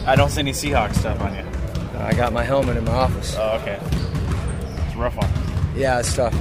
I don't see any Seahawks stuff on you. I got my helmet in my office. Oh, okay. It's a rough one. Yeah, it's tough.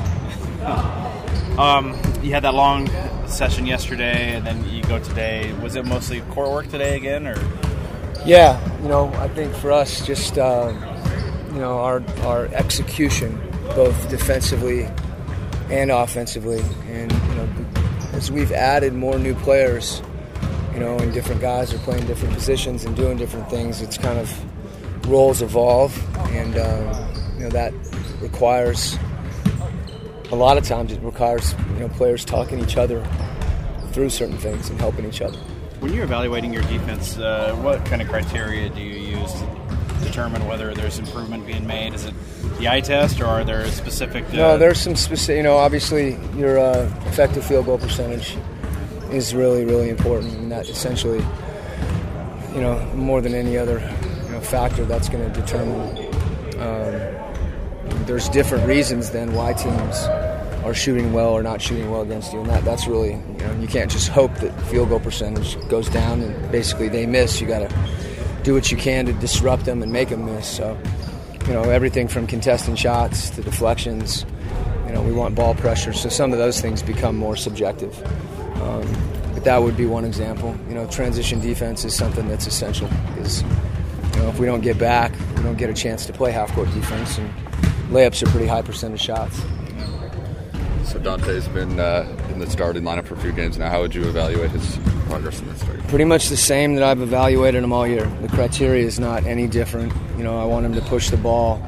You had that long session yesterday, and then you go today. Was it mostly court work today again, or? Yeah, I think for us, just our execution, both defensively and offensively, and as we've added more new players, and different guys are playing different positions and doing different things, it's kind of roles evolve, and that requires. A lot of times it requires players talking to each other through certain things and helping each other. When you're evaluating your defense, what kind of criteria do you use to determine whether there's improvement being made? Is it the eye test, or are there specific? No, there's some specific. Obviously your effective field goal percentage is really, really important, and that essentially, more than any other factor, that's going to determine. There's different reasons then why teams are shooting well or not shooting well against you, and that's really, you can't just hope that field goal percentage goes down and basically they miss. You got to do what you can to disrupt them and make them miss. So, everything from contesting shots to deflections, we want ball pressure. So some of those things become more subjective. But that would be one example. Transition defense is something that's essential because, if we don't get back, we don't get a chance to play half-court defense, and layups are pretty high percentage shots. So Dante's been in the starting lineup for a few games now. How would you evaluate his progress in this start? Pretty much the same that I've evaluated him all year. The criteria is not any different. I want him to push the ball.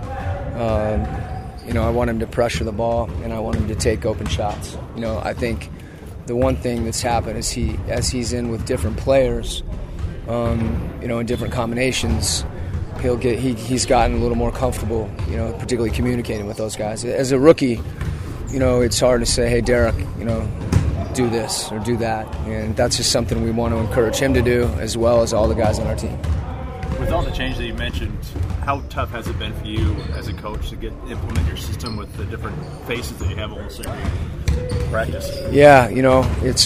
I want him to pressure the ball, and I want him to take open shots. I think the one thing that's happened is as he's in with different players, in different combinations, he's gotten a little more comfortable, particularly communicating with those guys. As a rookie, it's hard to say, hey, Derek, do this or do that. And that's just something we want to encourage him to do, as well as all the guys on our team. With all the change that you mentioned, how tough has it been for you as a coach to implement your system with the different faces that you have almost every practice? Yeah, it's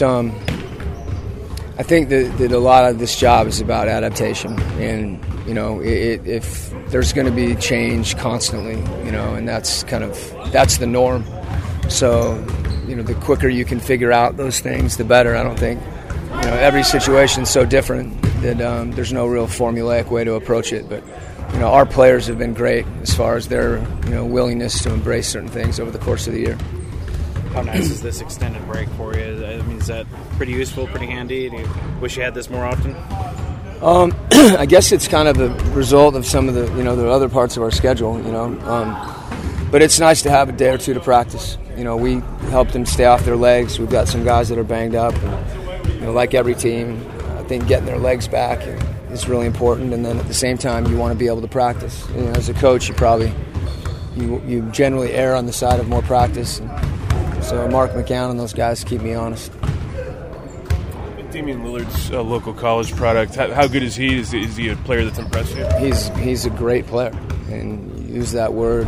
I think that a lot of this job is about adaptation, and if there's going to be change constantly, and that's the norm. So, the quicker you can figure out those things, the better. I don't think, every situation's so different that there's no real formulaic way to approach it. But, our players have been great as far as their, willingness to embrace certain things over the course of the year. How nice is this extended break for you? I mean, is that pretty useful, pretty handy? Do you wish you had this more often? I guess it's kind of a result of some of the, the other parts of our schedule, but it's nice to have a day or two to practice. We helped them stay off their legs. We've got some guys that are banged up, and, like every team, I think getting their legs back is really important. And then at the same time, you want to be able to practice. As a coach, you generally err on the side of more practice. And so Mark McCown and those guys keep me honest. Damian Lillard's a local college product. How good is he? Is he a player that's impressed you? He's a great player, and you use that word,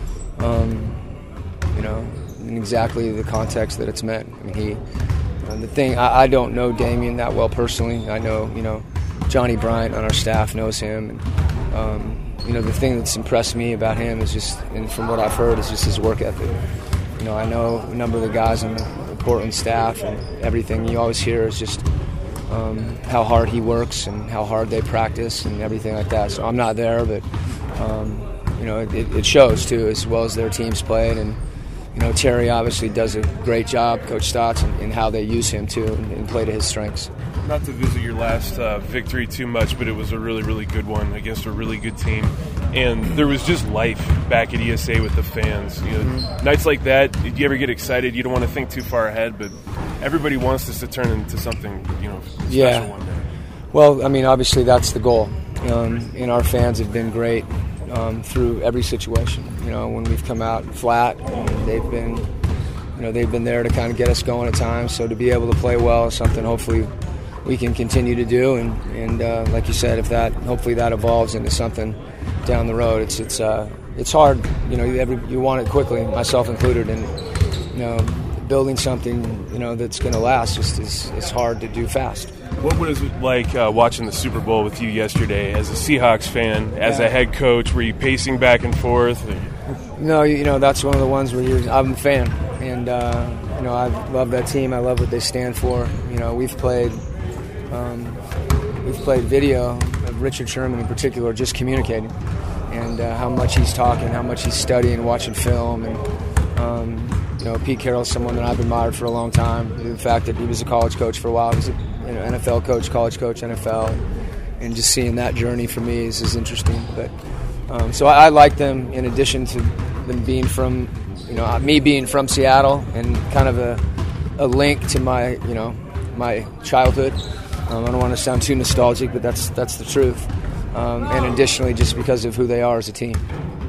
in exactly the context that it's meant. I mean, I don't know Damian that well personally. I know, Johnny Bryant on our staff knows him, and the thing that's impressed me about him is just, and from what I've heard, is just his work ethic. I know a number of the guys on the Portland staff, and everything you always hear is just how hard he works and how hard they practice and everything like that. So I'm not there, but it shows too, as well as their teams played. And Terry obviously does a great job, Coach Stotts, in how they use him too and play to his strengths. Not to visit your last victory too much, but it was a really, really good one against a really good team. And there was just life back at ESA with the fans. Nights like that, did you ever get excited? You don't want to think too far ahead, but everybody wants this to turn into something, special one day. Well, I mean, obviously that's the goal. And our fans have been great through every situation. When we've come out flat, they've been there to kind of get us going at times. So to be able to play well is something hopefully we can continue to do, and like you said, hopefully that evolves into something down the road. It's hard, you want it quickly, myself included, and building something, that's going to last is hard to do fast. What was it like watching the Super Bowl with you yesterday as a Seahawks fan, as a head coach? Were you pacing back and forth? No, that's one of the ones where I'm a fan, and I love that team. I love what they stand for. We've played video of Richard Sherman in particular, just communicating, and how much he's talking, how much he's studying, watching film, and Pete Carroll's someone that I've admired for a long time. The fact that he was a college coach for a while, he was an NFL coach, college coach, NFL, and just seeing that journey for me is interesting. But so I like them in addition to them being from, me being from Seattle and kind of a link to my, my childhood. I don't want to sound too nostalgic, but that's the truth. And additionally, just because of who they are as a team.